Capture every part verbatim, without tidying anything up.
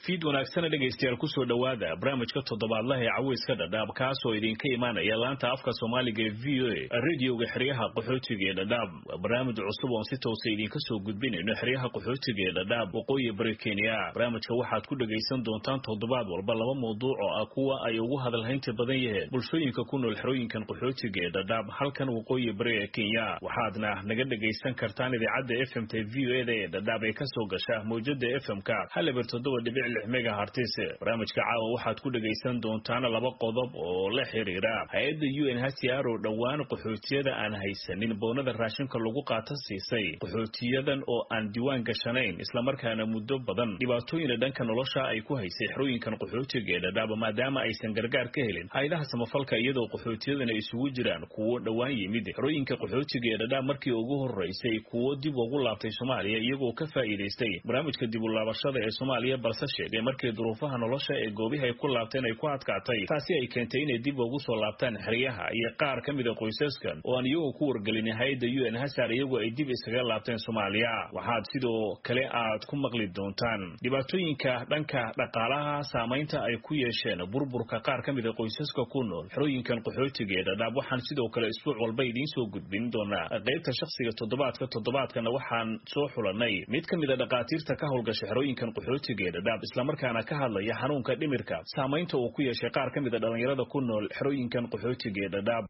fiid wanaagsan dhageystayaal ku soo dhawaada barnaamijka toddobaadlaha ee caweyska dhadhaab kaas oo idinka imaanaya laanta afka Soomaaliga ee V O A radio-ga xiriyaha qaxootiga ee dhadhaab barnaamij cusub oo si toos ah idinka soo gudbinayno xiriyaha qaxootiga ee dhadhaab waqooyi bari Kenya barnaamijka waxaad ku dhageysan doontaan toddobaad walba laba mowduuc oo ah kuwa ay ugu hadalhaynta badan yihiin bulshooyinka ku nool xirooyinkan qaxootiga ee dhadhaab halkan waqooyi bari ee Kenya waxaadna naga dhageysan kartaan idaacadda F M T V O A ee dhadhaab ee ka soo gasha mowjada F M ka halabar toddoba dhibic lix megahertz barnaamijka caawa waxaad ku dhageysan doontaan laba qodob oo la xiriira hay'adda U N H C R oo dhawaan qaxootiyada aan haysanin boonada raashinka lagu qaato siisay qaxootiyadan oo aan diiwaan gashanayn isla markaana muddo badan dhibaatooyin dhanka nolosha ay ku haysay xirooyinkan qaxootiga ee dhadhaab maadaama aysan gargaar ka helin hay'adaha samafalka iyadoo qaxootiyadan ay isugu jiraan kuwo dhawaan yimid xirooyinka qaxootiga ee dhadhaab markii ugu horeysay kuwo dib ugu laabtay Soomaaliya iyagoo ka faa'iideystay barnaamijka dib u laabashada ee Soomaaliya balse sheegay markii duruufaha nolosha ee goobaha ay ku laabteen ay ku adkaatay taasi ay keentay inay dib ugu soo laabtaan xiriyaha iyo qaar ka mid ah qoysaskan oo aan iyagu ku wargelin hay'adda U N H C R iyagoo ay dib isaga laabteen Soomaaliya waxaad sidoo kale aad ku maqli doontaan dhibaatooyinka dhanka dhaqaalaha saameynta ay ku yeesheen burburka qaar ka mid ah qoysaska ku nool xirooyinkan qaxootiga ee dhadhaab waxaan sidoo kale isbuuc walba idiin soo gudbin doonaa qaybta shakhsiga toddobaadka toddobaadkana waxaan soo xulanay mid ka mid ah dhaqaatiirta ka howlgasha xirooyinkan qaxootiga ee dhadhaab isla markaana ka hadlaya xanuunka dhimirka saameynta uu ku yeeshay qaar ka mid ah dhalinyarada ku nool xirooyinkan qaxootiga ee dhadhaab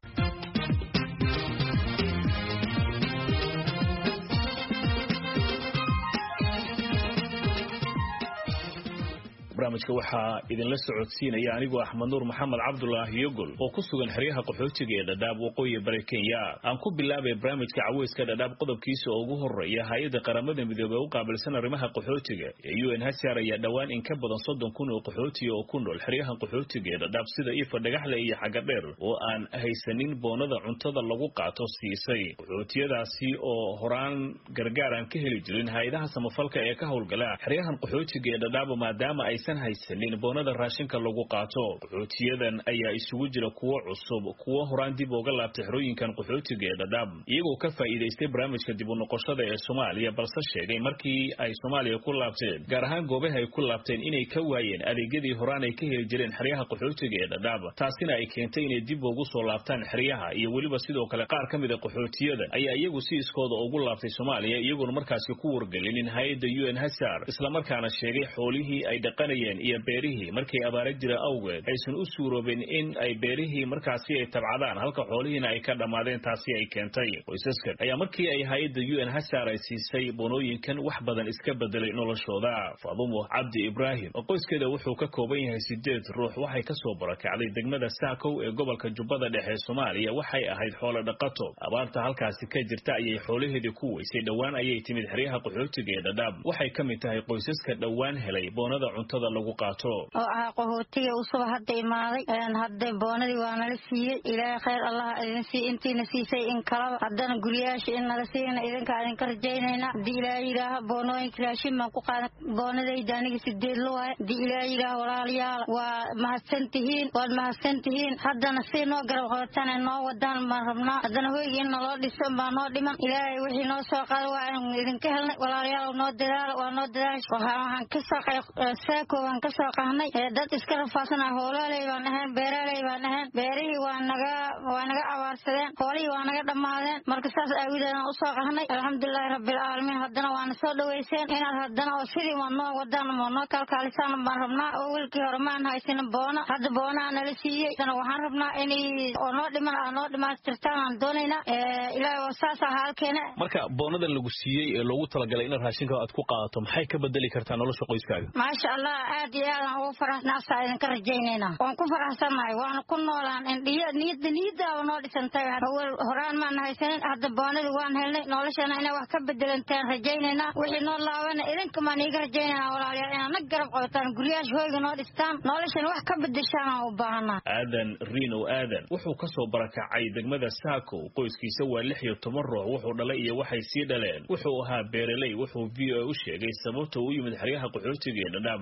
barnaamijka waxaa idinla socodsiinaya anigoo Axmed Nuur Maxamed Cabdullaahi Yogol oo ku sugan xiriyaha qaxootiga ee dhadhaab waqooyi bari Kenya aan ku bilaabay barnaamijka caweyska dhadhaab qodobkiisa ugu horeeya hay'adda qaramada midoobay u qaabilsan arrimaha qaxootiga ee U N H C R ayaa dhawaan in ka badan soddon kun oo qaxootiga oo ku nool xiriyaha qaxootiga ee dhadhaab sida Ifa Dhagaxle iyo Xagadheer oo aan haysanin boonada cuntada lagu qaato siisay qaxootiyadaasi oo horaan gargaar aan ka heli jirin hay'adaha samafalka ee ka howlgala xiriyahan qaxootiga ee dhadhaab maadaama ay haysanin boonada raashinka lagu qaato qaxootiyadan ayaa isugu jira kuwo cusub kuwo horaan dib uga laabtay xirooyinkan qaxootiga ee dhadhaab iyagoo ka faa'iideystay barnaamijka dib u noqoshada ee Soomaaliya balse sheegay markii ay Soomaaliya ku laabteen gaar ahaan goobaha ay ku laabteen inay ka waayeen adeegyadii horaan ay ka heli jireen xiriyaha qaxootiga ee dhadhaab taasina ay keentay inay dib ugu soo laabtaan xiriyaha iyo weliba sidoo kale qaar ka mid ah qaxootiyadan ayaa iyagu si iskooda ugu laabtay Soomaaliya iyagoona markaasi ku wargelinin hay'adda U N H C R isla markaana sheegay xoolihii ay dhaqanayeen iyo beerihii markay abaar jira awgeed aysan u suuroobin in ay beerihii markaasi ay tabcadaan halka xoolihiina ay ka dhamaadeen taasi ay keentay qoysaskan ayaa markii ay hay'adda U N H C R ay siisay boonooyinkan wax badan iska bedelay noloshooda Faadumo Cabdi Ibraahim oo qoyskeeda wuxuu ka kooban yahay sideed ruux waxay ka soo barakacday degmada Saakow ee gobolka Jubbada Dhexe Soomaaliya waxay ahayd xoolo dhaqato abaarta halkaasi ka jirta ayay xoolaheedii ku weysay dhawaan ayay timid xiriyaha qaxootiga ee dhadhaab waxay ka mid tahay qoysaska dhawaan helay boonada cuntada lagu qaato oo ah qaxootiga usoo hadda imaaday aan hadda boonadii waa nala siiyay ilaahay khayr Allah idin sii intiina siisay in kala haddana guriyaasha in nala siina idinka idin ka rajaynayna hadii ilaahay ilaaha boonooyinka raashin ma ku qaadan boonadayda aniga sideed loo waay hadii ilaahay ilaaha walaalayaal waa mahadsantihiin waad mahadsantihiin haddana si noo garab qabataan noo wadaan ma rabnaa haddana hoyga in naloo dhiso baa noo dhiman ilaahay wixii noo soo qaado waa in idinka helnay walaalayaal noo dadaal waa noo dadaal waxaan ka soo Saako waan ka soo qahnay dad iska rafaasana hoolalay baan ahayn beeralay baan ahayn beerihii waa naga waa naga abaarsadeen xoolihii waa naga dhamaadeen marka saas aawideena u soo qahnay alxamdulillaah rabbil caalamiin haddana waan soo dhaweyseen inaad haddana oo sidii waan noo wadaan ma noo kalkaalisaan baan rabnaa oo wilkii hore maan haysan boona hadda boona nala siiyay sana waxaan rabnaa inay oo noo dhiman aan noo dhimaastirtaan aan doonaynaa ilaahay oo saas ah halkeena marka boonada lagu siiyay ee loogu talagalay in raashinka aad ku qaadato maxay ka bedeli kartaa nolosha qoyskaaga maasha Allah aad iyo aad ugu faraxsanahay idin ka rajaynayna waan ku faraxsanahay waan ku noolaan in niyada niyada noo dhisantay horaan ma haysan hadda boonada waan helnay noloshana inay wax ka bedelantaan rajaynayna wixii noo laaban idinka ma niga rajaynayna walaalayaal inaan garab qabataan guriyaash hoyga noo dhistaan noloshana wax ka bedeshaan u baahanaa aadan Rino aadan wuxuu ka soo barakacay degmada Saakow qoyskiisa waa lix iyo toban ruux wuxuu dhalay iyo waxay sii dhaleen wuxuu ahaa beeraley wuxuu V O A u sheegay sababta uu yimid xiriyaha qaxootiga ee dhadhaab inay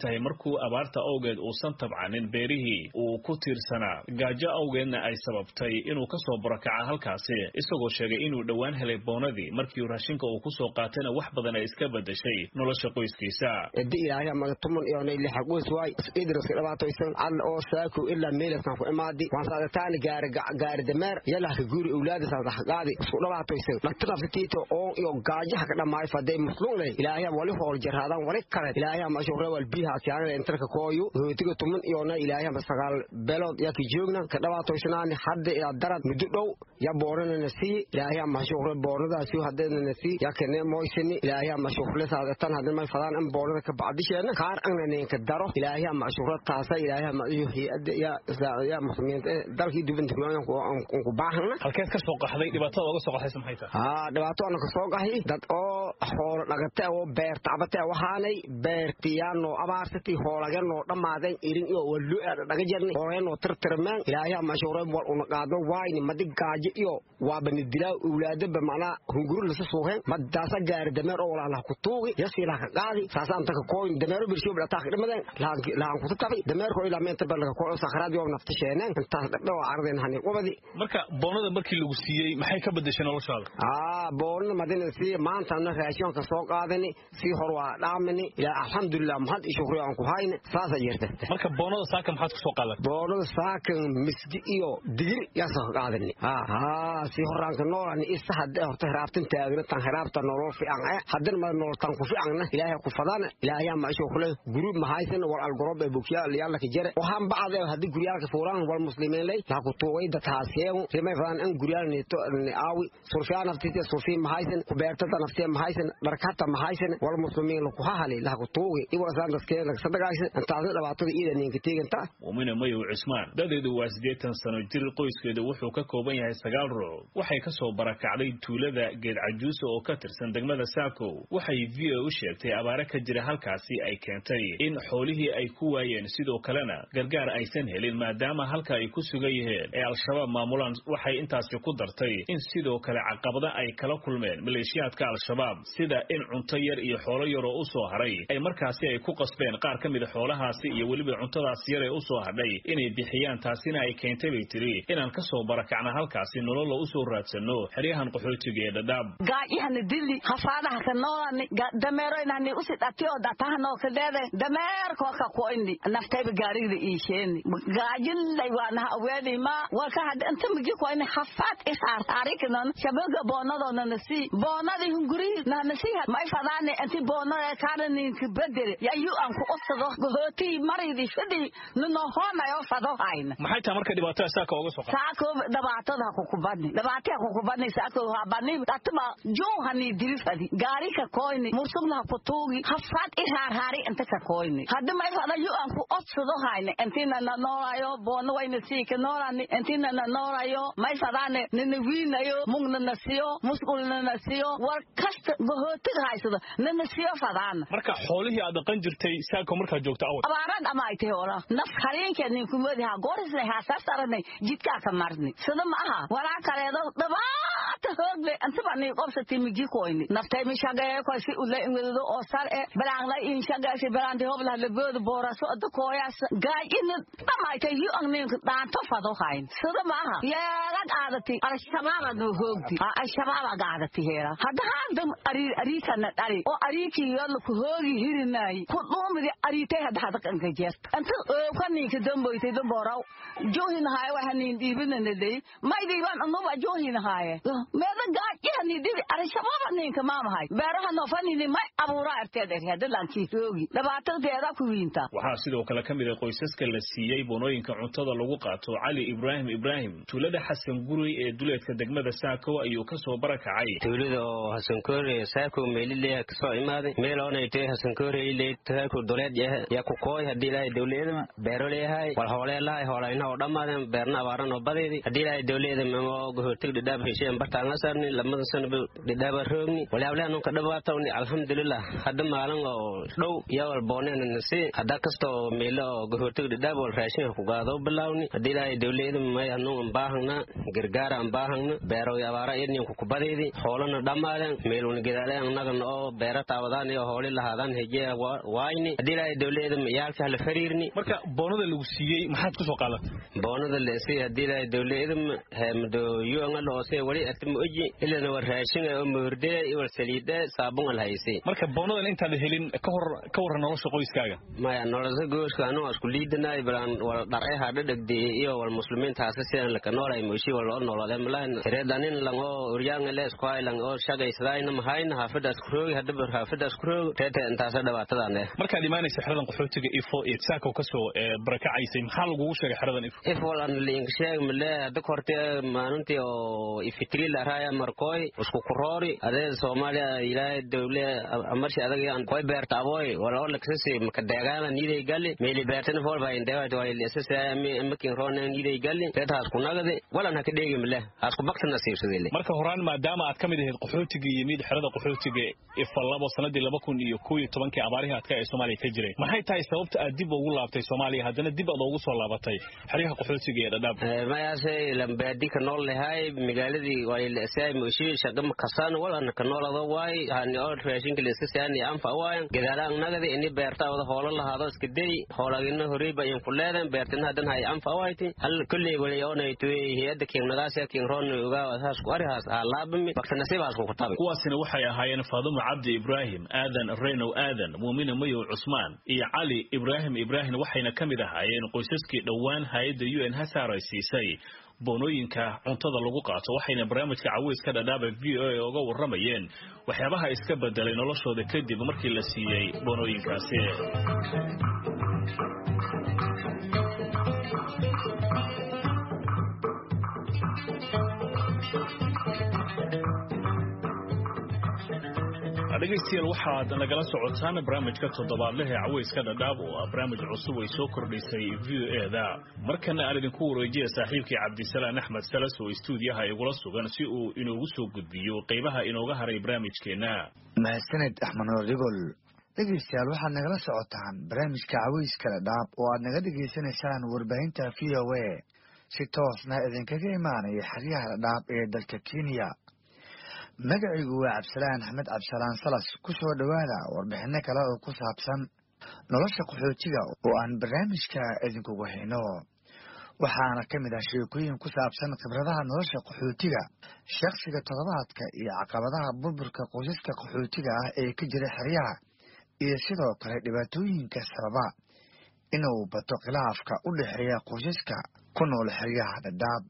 tahay markuu abaarta awgeed uusan tabcanin beerihii uu ku tiirsanaa gaajo awgeedna ay sababtay inuu ka soo barakaca halkaasi isagoo sheegay inuu dhowaan helay boonadii markii raashinka uu ku soo qaatayna wax badan ay iska bedeshay nolosha qoyskiisa ilaahay ma tuman iyo inay lix qoys way idris dhabaataysan al oo saako ila meelsan ku imaadi waan saadtaan gaar gaar dameer yala ka guuri awlaad saadax qaadi isku dhabaataysan lagtana fitiito oo iyo gaajaha ka dhamaay faday musluulay ilaahay wali hool jaraadan wali kale ilaahay ma shuqra wal biha siyaana intarka kooyo hootiga tuman iyo na ilaahay ma sagaal beelood yaa ki joogna ka dhabaataysan hadda ila darad muddo dhow ya boorana si ilaahay ma shuqra booradaasi hadana si yaa kana mooysani ilaahay ma shuqra saadatan hadana ma fadaan am boorada ka bacdisheena qaar anna ka daro ilaahay ma shuqra taasa ilaahay ma hay'ad ya ya muslimiinta dalkii dibinta ku baahna halkeed ka soo qaxday dhibaatada uga soo qaxaysan maxay tahay ha dhibaato aan ka soo qaxay dad oo xoolo dhagata oo beer tacbata waxaanay beertiyaano abaarsati xoolagan oo dhamaaday irin iyo walo dhaga jirnay oo oo tirtirmaan ilaahay ma shuqra wal una qaado waayni madig gaajo iyo waa banidilaa awlaada bamana hunguru la soo heen madaasa gaar dameer oo walaalaha ku tuugi yasiila ka qaadi saasaan ta ko dameero birsho bla taaq dhimadan laan ku taaqay dameerko ila meenta balaga ko sakhraad iyo naftisheenan inta dhadho ardeen hani qobadi marka boonada markii lagu siiyay maxay ka bedeshay noloshaada ah boonada madina si maanta na raashin ka soo qaadani si hor waa dhaamani ila alxamdulillah mahad shukri aan ku hayna saasa yeerta marka boonada saaka maxaad ku soo qaaday boonada saaka misdi iyo digir yaa soo qaadani ha ha si horaanka noolani isa hadda horta raabtan taagna tan raabta nolol fiican hadan ma nolol tan ku fiicna ilaahay ku fadana ilaahay ma shukri group ma haysan wal algorob ee bukiya yalla ka jare waxaan bacday hadii guriyalka fuuran wal muslimiin lay la ku toogay dadkaaseen rimay fadaan in guriyalni to aawi surfiyaan aftiisa surfiin ma haysan ku beertada naftiya ma haysan barkata ma haysan wal muslimiin ku hahali la ku toogay iwa saan dadkeen la sadaqaysan intaas dhibaatada iidan ninka teeganta Muumina Mayo Cismaan dadeedu waa siddeetan sano jir qoyskeedu wuxuu ka kooban yahay sagaal ruux waxay ka soo barakacday tuulada geed cajuus oo ka tirsan degmada Saako waxay V O A u sheegtay abaara ka jira halkaasi ay keentay in xoolihii ay ku waayeen sidoo kalena gargaar aysan helin maadaama halka ay ku sugan yihiin ee al-shabaab maamulaan waxay intaasi ku dartay in sidoo kale caqabada ay kala kulmeen maleeshiyaadka al-shabaab sida in cunto yar iyo xoolo yar oo u soo haray ay markaasi ay ku qasbeen qaar ka mid ah xoolahaasi iyo waliba cuntadaas yar ee u soo hadhay inay bixiyaan taasina ay keentay bay tiri inaan ka soo barakacna halkaasi nolol u soo raadsano xiriyahan qaxootiga ee Dadaab gaajihan dili hafaadaha ka noolani dameero inaan u sidatiyo datahan oo kadeede dameer ko ka qoyni naftayba gaariga iisheeni gaajin lay waana aweedi ma walka had inta migi qoyni hafaad isaar taariiknan shabaga boonadona nasi boonadi hunguri na nasi may fadaane inti boonada kaarani kibadere ya yu aan ku qosado gooti maridi fidi no hoonayo fado hayna maxay taa marka dhibaatada saaka uga soo qaxay saako dhibaatada ku kubadni dhibaatada ku kubadni saako ha bani tatma joohani dilfadi gaari ka qoyni mursubna ku tuugi hafaad isaar hari inta ka qoyni hadda may fada yu aan ku qodsado hayna intina na noolayo boono wayna sii ka noolani intina na noolayo may fadaane nina wiinayo mugna nasiyo musqulna nasiyo war kasta gohootiga haysado nina siyo fadaan marka xoolihii aad dhaqan jirtay saako marka joogto awad abaarad ama ay tahay wala naf xareenka nin ku madaha goris leh haasaaranay jidka ka marni sida ma aha wala kaleedo dhabaata hoogle anta bani qabsatay migi qoyni naftay mi shaqeeyo ko si u leeyin wado oo sar ee balaan la in shaqeeyo balaan de hobla la bood booraso ad kooyas gaajin ama ay tahay aan nin dhaanto fado hayn sida ma aha yaa qaadati al-shabaab adu hoogti al-shabaab qaadati heera hadda hadam ari ari kana dari oo ariki yalla ku hoogi hirinay ku dhuumidi aritay hadda hadda kan jeest anta oo kanin ka damboytay damboraw joohin haay waxanin diibinana day may diiban anuba joohin haay meeda gaajani dib al-shabaab ninka maamahay beeraha no fanini may abuura arteed hadda laanki hoogi dhibaatada ku wiinta waxa sidoo kale kamid ah qoysaska la siiyay boonooyinka cuntada lagu qaato Ali Ibrahim Ibrahim tuulada Xasan Guri ee duleedka degmada Saako ayuu ka soo barakacay tuulada Xasan Guri Saako meelilay ka soo imaaday meeloonay tii Xasan Guri ilay taako duleed ya ku kooy hadii ay dawladda beero leeyahay wal hooleelahay hoolayna oo dhamaadan beerna abaaran oo badeedi hadii ay dawladda mamo goortig dhadab hesheen fartaanga saarni lamada sano dhidaba roogni walaablaan ka dhawaatawni alxamdulillah hadda maalin oo dhow yawal booneen nasi hada kasto meelo goortay dhidaba wal raashin ku gaado bilawni hadii ay dawladda may anu baahna gargaar aan baahna beero yabaara idin ku kubadeedi xoolana dhamaadan meeluna gidaaleen nagan oo beerata wadaan iyo hooli lahaadaan heje waayni hadii ay dawladda yaalka la fariirni marka boonada lagu siiyay maxaad ku soo qaadatay boonada la siiyay hadii ay dawladda heemdo yuanga loo sii wali atimo oji ilaa war raashin oo murday iyo saliida saabun al haysay marka boonada inta la helin ka hor ka war nolosha qoyskaaga ma nolosha gooska anu isku liidnaa ibran wal dharay hada dhagdii iyo wal muslimiinta aasasiyan la kanoolay muushi wal nololay malan reedanin lango uryaanga la isku ay lango shaqaysadayna mahayna hafadaas kuroogi hadda bar hafadaas kuroogi teete intaas dhawaatadaan marka dhimaanaysa xiradan qaxootiga ifo ee saako ka soo barakacaysay maxaa lagu sheegay xiradan ifo ifo lan link sheeg male hada korte maalintii oo ifitri la raaya markooy isku kuroori adee Soomaaliya ilaa dawle amarshi adag aan koy beerta aboy wala oo laksasi maka deegaana niiday gali meeli beertan foolba indeewa way leesasay makin roon niiday gali teetaas ku nagade wala na ka dheegi male haas ku bakta nasiibsadeen marka horaan maadaama aad kamid ahayd qaxootiga yimid xirada qaxootiga ifo labo sanadii laba kun iyo kow iyo toban abaarihi aad ka ee Soomaaliya ka jiray maxay tahay sababta aad dib ugu laabtay Soomaaliya hadana dib aad ugu soo laabatay xiriyaha qaxootiga ee Dadaab ma yaasay lambaadi ka nool lahay magaaladii way leesay muushi shaqam kasan wala ka noolado way hani oo raashin kaleeska saani anfa waayan gadaalaan nagada in beerta wada hoolo lahaado iska day hoolagina horeey bayan ku leedan beertina hadan hay anfa waaytii hal kulli wali oo neeytay hay'adda keenadaas ee keen roon uga wasaas ku arihaas laabmi waqti nasiibaas ku qabay kuwaasina waxay ahaayeen Faadumo Cabdi Ibrahim Aadan Reeno Aadan Muumina Mayo Cusmaan iyo Cali Ibrahim Ibrahim waxayna kamid ahaayeen qoysaskii dhawaan hay'adda U N Hasaray siisay boonooyinka cuntada lagu qaato waxayna barnaamijka Caweyska Dadaab V O A uga waramayeen waxyaabaha iska bedelay noloshooda kadib markii la siiyay boonooyinkaasi dhageystayaal waxaad nagala socotaan barnaamijka toddobaadlaha ee Caweyska Dadaab oo barnaamij cusub ay soo kordhisay V O A da markana aan idinku wareejiyo saaxiibkii Cabdisalaan Axmed Salas oo stuudiyaha igula sugan si uu inoogu soo gudbiyo qaybaha inooga haray barnaamijkeena mahadsanid Axmed Noordigol dhageystayaal waxaad nagala socotaan barnaamijka Caweyska Dadaab oo aad naga dhageysanaysaan warbaahinta V O A si toosna idinkaga imaanaya xiriyaha Dadaab ee dalka Kenya magacaygu waa Cabdisalaan Axmed Cabdisalaan Salas ku soo dhawaada warbixino kale oo ku saabsan nolosha qaxootiga oo aan barnaamijka idinkugu hayno waxaana ka mid ah sheekooyin ku saabsan khibradaha nolosha qaxootiga shakhsiga toddobaadka iyo caqabadaha burburka qoysaska qaxootiga ah ee ka jira xeryaha iyo sidoo kale dhibaatooyinka sababa inuu bato khilaafka u dhexeeya qoysaska ku nool xeryaha Dadaab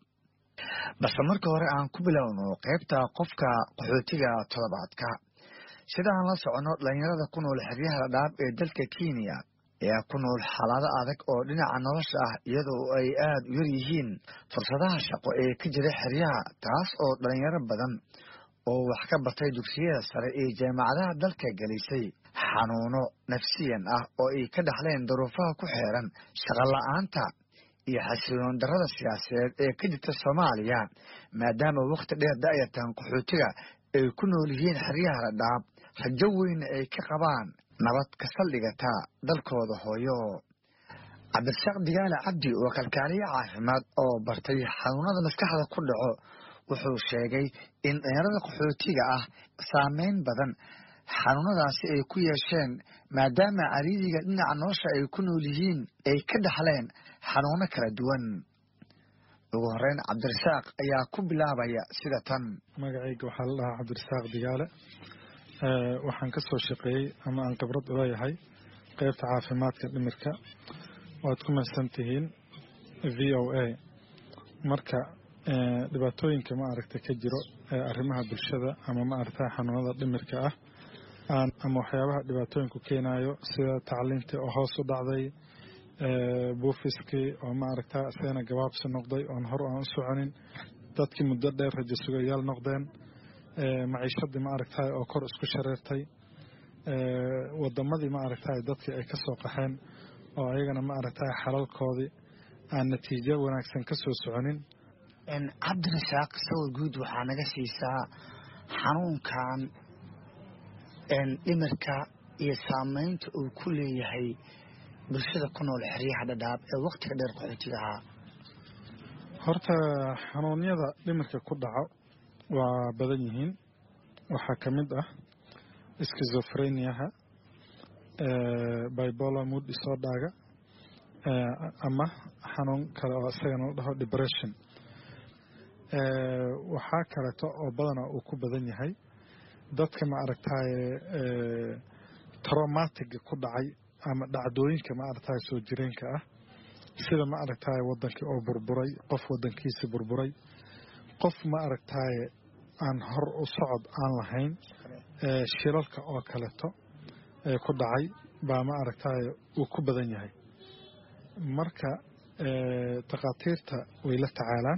bas marka hore aan ku bilowno qaybta qofka qaxootiga toddobaadka sidaan la socono dhalinyarada ku nool xeryaha Dadaab ee dalka Kenya ee ku nool xaalado adag oo dhinaca nolosha ah iyadoo ay aad u yar yihiin fursadaha shaqo ee ka jira xeryaha taas oo dhalinyaro badan oo wax ka bartay dugsiyada sare ee jaamacadaha dalka galisay xanuuno nafsiyan ah oo ay ka dhaxleen duruufaha ku xeeran shaqo la'aanta iyo xasiloon darada siyaasadeed ee ka jirta Soomaaliya maadaama waqti dheer da'yartan qaxootiga ay ku nool yihiin xeryaha Dadaab rajo weyn ay ka qabaan nabad ka saldhigata dalkooda hooyo Cabdirasaaq Digaale Cabdi oo kalkaaliye caafimaad oo bartay xanuunada maskaxda ku dhaco wuxuu sheegay in dhalinyarada qaxootiga ah saameyn badan xanuunadaasi ay ku yeesheen maadaama cariiriga dhinaca nolosha ay ku nool yihiin ay ka dhaxleen xanuuno kala duwan ugu horeyn Cabdirasaaq ayaa ku bilaabaya sida tan magacayga waxaa la dhahaa Cabdirasaaq Digaale waxaan ka soo shaqeeyey ama aan khibrad u leeyahay qaybta caafimaadka dhimirka waad ku mahadsantihiin V O A marka dhibaatooyinka ma aragtay ka jiro arrimaha bulshada ama ma aragtay xanuunada dhimirka ah ama waxyaabaha dhibaatooyinku keenayo sida tacliinta oo hoos u dhacday buufiskii oo ma aragtay asagana gabaabsi noqday oon hor aan u soconin dadkii muddo dheer rajo sugayaal noqdeen maciishadii ma aragtay oo kor isku shareertay wadamadii ma aragtay dadkii ay ka soo qaxeen oo ayagana ma aragtay xalalkoodii aan natiijo wanaagsan ka soo soconin in cabdirasaaq sawir guud waxaa naga siisaa xanuunkan in dhimirka iyo saameynta uu ku leeyahay bulshada ku nool xeryaha dhadhaab ee waqtiga dheer qaxootiga ahaa. horta xanuunyada dhimirka ku dhaco waa badan yihiin. waxaa ka mid ah schizophreniaha, bipolar mood disorder ama xanuun kale oo isagana la dhaho depression. waxaa kaleeto oo badana uu ku badan yahay dadka ma aragtaye traumatiga ku dhacay ama dhacdooyinka ma aragtaye soo jireenka ah, sida ma aragtaye wadankii oo burburay, qof wadankiisa burburay, qof ma aragtaye aan hor u socod aan lahayn, shilalka oo kaleeto ku dhacay baa ma aragtaye uu ku badan yahay. marka takhaatiirta way la tacaalaan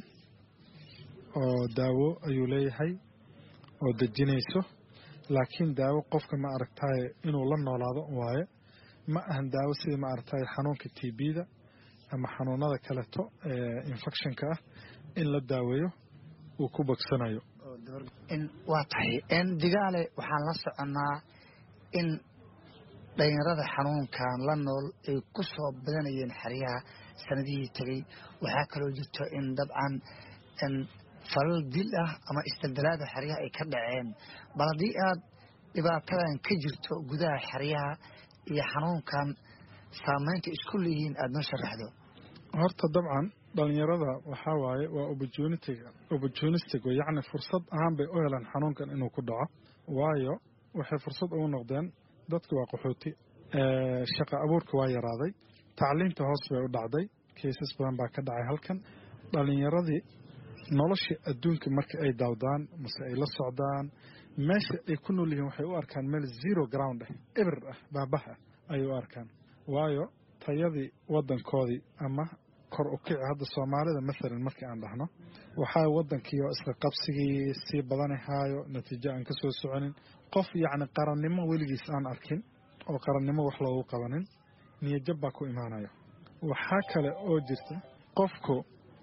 oo daawo ayuu leeyahay oo dejinayso, laakiin daawo qofka ma aragtaye inuu la noolaado waaye. ma ahan daawo sida ma aragtaye xanuunka T B-da ama xanuunada kaleeto infectionka ah in la daaweeyo uu ku bogsanayo. in waa tahay in digaale waxaan la soconaa in dhalinyarada xanuunkan la nool ay ku soo badanayeen xeryaha sanadihii tagay. waxaa kaloo jirto in dabcan in falal dil ah ama isdaldalaada xeryaha ay ka dhaceen. bal haddii aad dhibaatadan ka jirto gudaha xeryaha iyo xanuunkan saameynta isku leeyihiin aada noo sharaxdo. horta dabcan dhalinyarada waxaa waaye waa opportunistic opportunistic yacni fursad ahaan bay u helaan xanuunkan inuu ku dhaco, waayo waxay fursad ugu noqdeen dadku waa qaxooti, shaqa abuurka waa yaraaday, tacliinta hoos bay u dhacday, keysas badan baa ka dhacay halkan. dhalinyaradii nolosha adduunka marka ay daawdaan mase ay la socdaan meesha ay ku nool yihiin waxay u arkaan meel zero ground ah, eber ah, baabaha ayay u arkaan, waayo tayadii wadankoodii ama kor u kici hadda Soomaalida maalan markii aan dhahno waxaa wadankii oo isla qabsigii si badanahaayo natiijo aan ka soo soconin, qof yacni qarannimo weligiis aan arkin oo qarannimo wax loogu qabanin, niyad-jab baa ku imaanaya. waxaa kale oo jirta qofku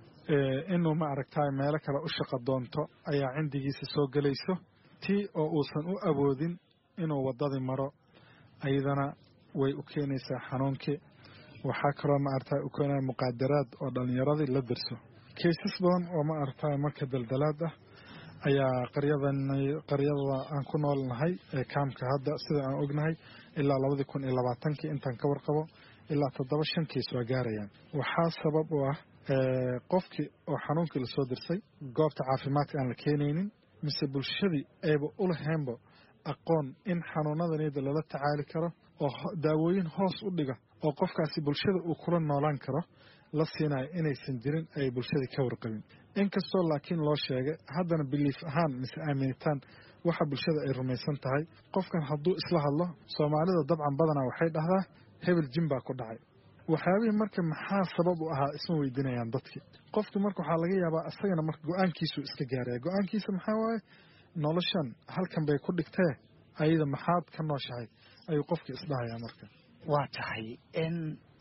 inuu ma aragtaay meelo kale u shaqo doonto ayaa cindigiisa soo gelayso, tii oo uusan u awoodin inuu wadadii maro ayadana way u keenaysaa xanuunkii. waxaa kaloo ma aragtaay u keenaya muqaadaraad oo dhalinyaradii la dirso. keysas badan oo ma aragtaay marka daldalaad ah ayaa qaryadan qaryada aan ku noolnahay ee kaamka hadda sida aan ognahay ilaa labada kun iyo labaatankii intaan ka warqabo ilaa toddoba shan keys waa gaarayaan. waxaa sabab u ah qofkii oo xanuunkii la soo dirsay goobta caafimaadka aan la keenaynin, mise bulshadii ayba u lahaynba aqoon in xanuunadanida lala tacaali karo oo daawooyin hoos u dhiga oo qofkaasi bulshada uu kula noolaan karo la siinayo inaysan jirin ay bulshadii ka warqabin. inkastoo laakiin loo sheegay haddana biliif ahaan mise aaminitaan waxa bulshada ay rumaysan tahay. qofkan hadduu isla hadlo Soomaalida dabcan badanaa waxay dhahdaa hebel jin baa ku dhacay. waxyaabihii marka maxaa sabab u ahaa isma weydiinayaan dadkii. qofki marka waxaa laga yaabaa isagana marka go-aankiisu iska gaaraya. go-aankiisa maxaa waaye noloshan halkan bay ku dhigtee ayada maxaad ka nooshahay ayuu qofkii isdhahayaa. marka waa tahay in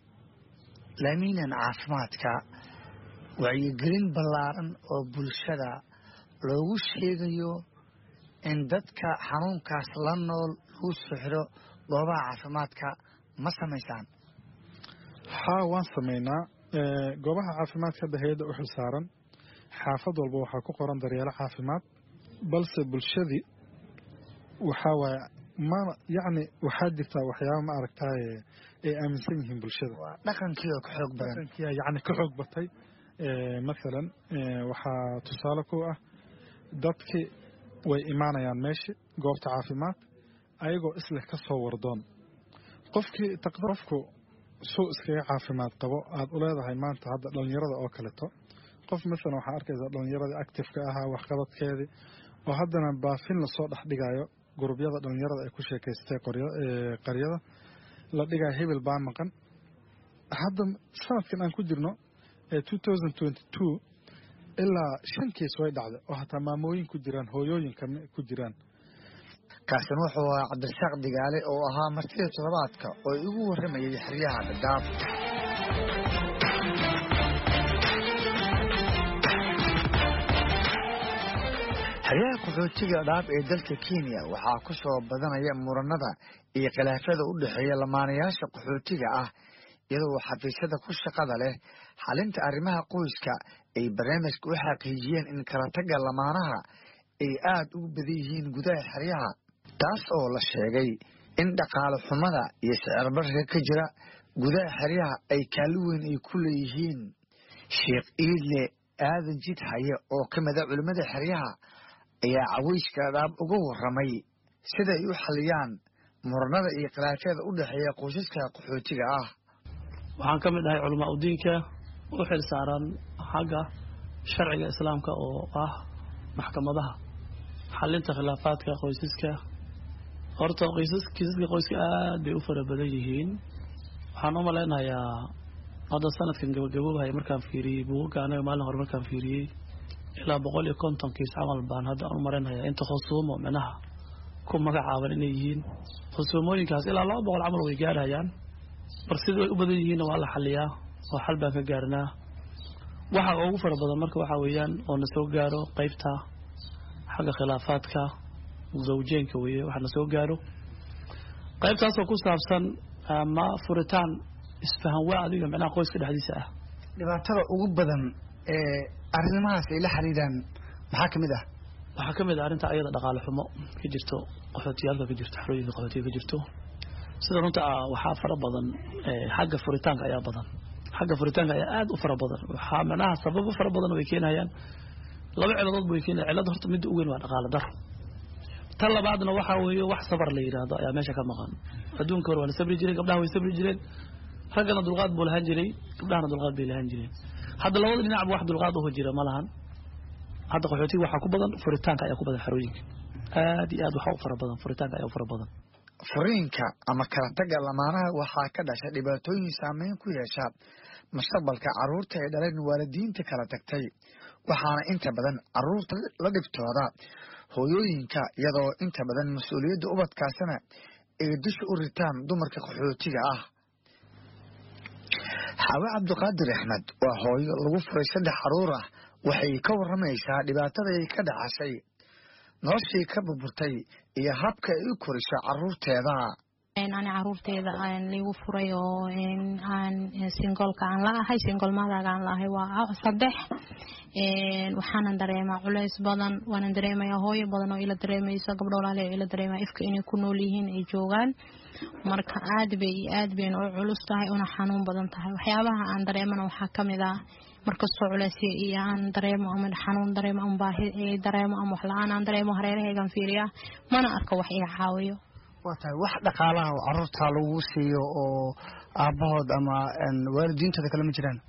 laaminan caafimaadka wacyigelin ballaaran oo bulshada loogu sheegayo in dadka xanuunkaas la nool lagu sixiro goobaha caafimaadka ma samaysaan? haa waan samaynaa. goobaha caafimaadka hadda hay-adda u xilsaaran xaafad walba waxaa ku qoran daryeelo caafimaad, balse bulshadii waxaa waaye ma yacni waxaa jirtaa waxyaaba ma aragtaay ay aaminsan yihiin bulshada. waa dhaqankii oo ka xoog badan. dhaqankii yacni ka xoog batay. maalan waxaa tusaale ku ah dadkii way imaanayaan meeshii goobta caafimaad ayagoo isleh ka soo wardoon. qofkii qofku suu iskaga caafimaad qabo aad u leedahay maanta hadda dhalinyarada oo kaleeto qof maalan waxaa arkaysaa dhalinyaradii actifeka ahaa waxqabadkeedii oo haddana baafin lasoo dhex dhigayo gurubyada dhalinyarada ay ku sheekaystay qaryada la dhigayo hebel baa maqan. hadda sanadkan aan ku jirno ee two thousand twenty-two ilaa shan kees way dhacday oo hataa maamooyin ku jiraan, hooyooyinka ku jiraan. kaasina wuxuu ahaa cabdirasaaq digaale oo ahaa martida toddobaadka oo igu warramayay xeryaha Dhadhaab. qaxootiga dhaab ee dalka Kenya waxaa ku soo badanaya muranada iyo khilaafyada u dhaxeeya lamaanayaasha qaxootiga ah iyadoo xafiisyada ku shaqada leh xalinta arrimaha qoyska ay barnaamijka u xaqiijiyeen in kala tagga lamaanaha ay aad ugu badan yihiin gudaha xeryaha taas oo la sheegay in dhaqaale xumada iyo sicir bararka ka jira gudaha xeryaha ay kaalin weyn ay ku leeyihiin Sheekh Iidle aadan jid haye oo ka mid ah culimada xeryaha ayaa cawayska dhaab uga waramay sida ay u xaliyaan muranada iyo khilaafyada u dhaxeeya qoysaska qaxootiga ah waxaan ka mid ahay culimada diinka u xil saaran xagga sharciga islaamka oo ah maxkamadaha xalinta khilaafaadka qoysaska horta qoysaska qoyska aad bay u fara badan yihiin waxaan u maleynayaa hadda sanadkan gabagaboobahay markaan fiiriyey buugaga anaga maalin hore markaan fiiriyey ilaa boqol iyo konton kiis camal baan hadda u mareynayaa inta khusuumo minaha ku magacaaban inay yihiin khusuumooyinkaas ilaa laba boqol camal way gaarhayaan mar sida way u badan yihiinna waa la xaliyaa oo xal baan ka gaarnaa waxa ugu fara badan marka waxaa weeyaan oo na soo gaaro qaybta xagga khilaafaadka zawjeenka weeye waxa na soo gaaro qaybtaasoo ku saabsan ama furitaan isfahan waa adiga macnaha qoyska dhexdiisa ah dhibaatada ugu badan ee arrimahaas ay la xiriiraan maxaa ka mid ah waxaa ka mid ah arrinta ayada dhaqaale xumo ka jirto qaxootiyaalka ka jirto xarooyinka qaxootiga ka jirto sida runta waxaa fara badan xagga furitaanka ayaa badan xagga furitaanka ayaa aad u fara badan waxaa macnaha sababo fara badan way keenayaan laba ciladood bay keenayaan cilad horta midda ugu weyn waa dhaqaale dar tan labaadna waxaa weeye wax sabar la yiraahdo ayaa meesha ka maqan adduunka hore waa la sabri jireen gabdhaha way sabri jireen raggana dulqaad buu lahaan jiray gabdhahana dulqaad bay lahaan jireen hadda labada dhinac wax dulqaad u jira ma lahan hadda qaxootiga waxaa ku badan furitaanka ayaa ku badan xarooyinka aad iyo aad waxa u fara badan furitaanka ayaa u fara badan furiinka ama kala tagga lamaanaha waxaa ka dhashay dhibaatooyin saameyn ku yeesha mustaqbalka carruurta ee dhaleen waalidiinta kala tagtay waxaana inta badan carruurta la dhibtooda hooyooyinka iyadoo inta badan mas-uuliyadda ubadkaasina ay dusha u ritaan dumarka qaxootiga ah xawe cabdiqaadir axmed waa hooyo lagu furay saddex carruur ah waxay ka waramaysaa dhibaatada ay ka dhacashay noloshii ka burburtay iyo habka ay u koriso carruurteeda ani carruurteeda aan liigu furay oo aan singolka aan la ahay singol maadaga aan la ahay waa saddex waxaanan dareemaa culays badan waanan dareemayaa hooyo badan oo ila dareemaysa gabdho walaale oo ila dareemaya ifka inay ku nool yihiin ay joogaan marka aad bay aad bayna u culus tahay una xanuun badan tahay waxyaabaha aan dareemana waxaa ka mid ah markastoo culaysya iyo aan dareemo ama xanuun dareemo ama baahi dareemo ama wax la-aan aan dareemo hareerahaygaan fiiriyaa mana arko wax iga caawiyo waa tahay wax dhaqaalaha oo carruurta lagu siiyo oo aabbahood ama waalidiintooda kale ma jiraan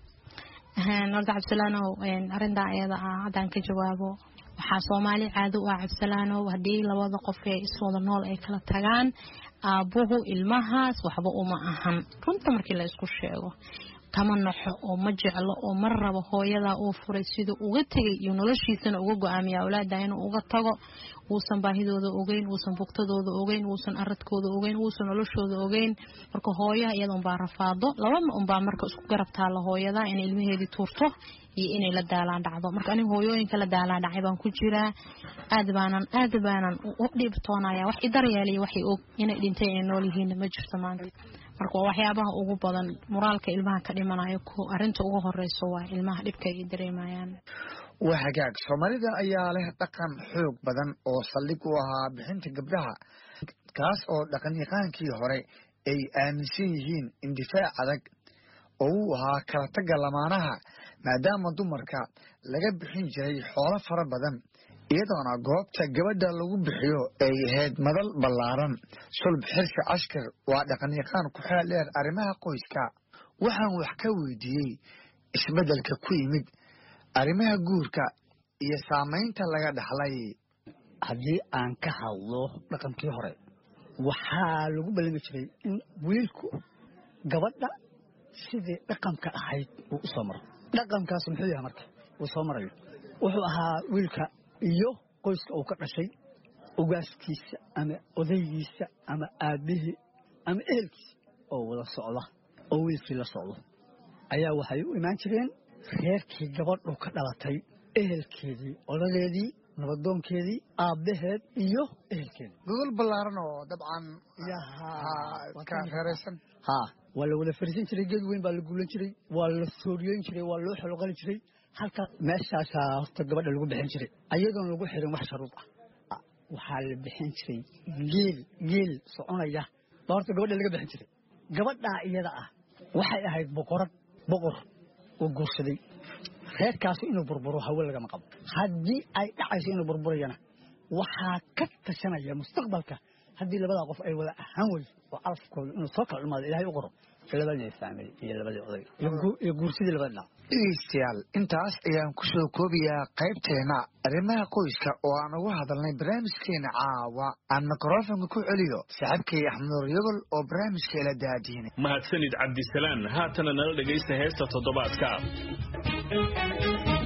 warda cabdisalaanow arrintaa ayada ah haddaan ka jawaabo waxaa soomaali caado u ah cabdisalaanow haddii labada qof ee iswada nool ay kala tagaan aabbuhu ilmahaas waxba uma ahan runta markii la isku sheego kama naxo oo ma jeclo oo mar rabo hooyadaa uu furay siduu uga tegay iyo noloshiisana uga go-aamiya awlaada inuu uga tago uusan baahidooda ogeyn uusan bugtadooda ogeyn uusan aradkooda ogeyn uusan noloshooda ogeyn marka hooyaha iyada unbaa rafaado labama unbaa marka isku garab taalla hooyadaa inay ilmaheedii tuurto iyo inay la daalaan dhacdo marka aniga hooyooyinka la daalaan dhacay baan ku jiraa aad baanan aad baanan u dhibtoonaya wax idaryeeliya waxay og inay dhintay ay nool yihiin ma jirto maanta marka waa waxyaabaha ugu badan moraalka ilmaha ka dhimanayo arrinta ugu horeyso waa ilmaha dhibka ay dareemayaan waa hagaag soomaalida ayaa leh dhaqan xoog badan oo saldhig u ahaa bixinta gabdhaha kaas oo dhaqan yaqaankii hore ay aaminsan yihiin indifaac adag oo uu ahaa kala tagga lamaanaha maadaama dumarka laga bixin jiray xoolo fara badan iyadoona goobta gabadha lagu bixiyo ay ahayd madal ballaaran sulb xirsi cashkar waa dhaqan yaqaan ku xeel dheer arrimaha qoyska waxaan wax ka weydiiyey isbeddelka ku yimid arrimaha guurka iyo saamaynta laga dhaxlay haddii aan ka hadlo dhaqankii hore waxaa lagu ballami jiray in wiilku gabadha sidii dhaqanka ahayd uu u soo maro dhaqankaas muxuu yahay marka uu soo marayo wuxuu ahaa wiilka iyo qoyska uu ka dhashay ogaaskiisa ama odaygiisa ama aabihii ama ehelkiisa oo wada socda oo wiilkii la socdo ayaa waxay u imaan jireen reerkii gabadhu ka dhalatay ehelkeedii odadeedii nabadoonkeedii aabaheed iyo ehelkeedii gogol ballaaran oo dabcan ka reeraysan ha waa la wada fariisan jiray geed weyn baa la guulan jiray waa la sooriyeyn jiray waa loo xoloqali jiray halka meeshaasaa horta gabadha lagu bixin jiray ayadoon lagu xirin wax sharuud ah waxaa la bixin jiray geel geel soconaya baa horta gabadha laga bixin jiray gabadhaa iyada ah waxay ahayd boqorad boqor oo guursaday reerkaasu inuu burburo hawe lagama qabo haddii ay dhacayso inuu burburayana waxaa ka tashanaya mustaqbalka haddii labadaa qof ay wada ahaan weyso oo calafkooda inuu soo kala dhumaado ilaahay u qoro labadii faamil iyo labadii oday iyo guursidii labada dhinac dhegeystayaal intaas ayaan ku soo koobayaa qaybteena arrimaha qoyska oo aan ugu hadalnay barnaamijkeena caawa aan mikrofonka ku celiyo saaxiibkay axmed nuur yogol oo barnaamijka ila daadiinay mahadsanid cabdisalaan haatana nala dhegaysta heesta toddobaadka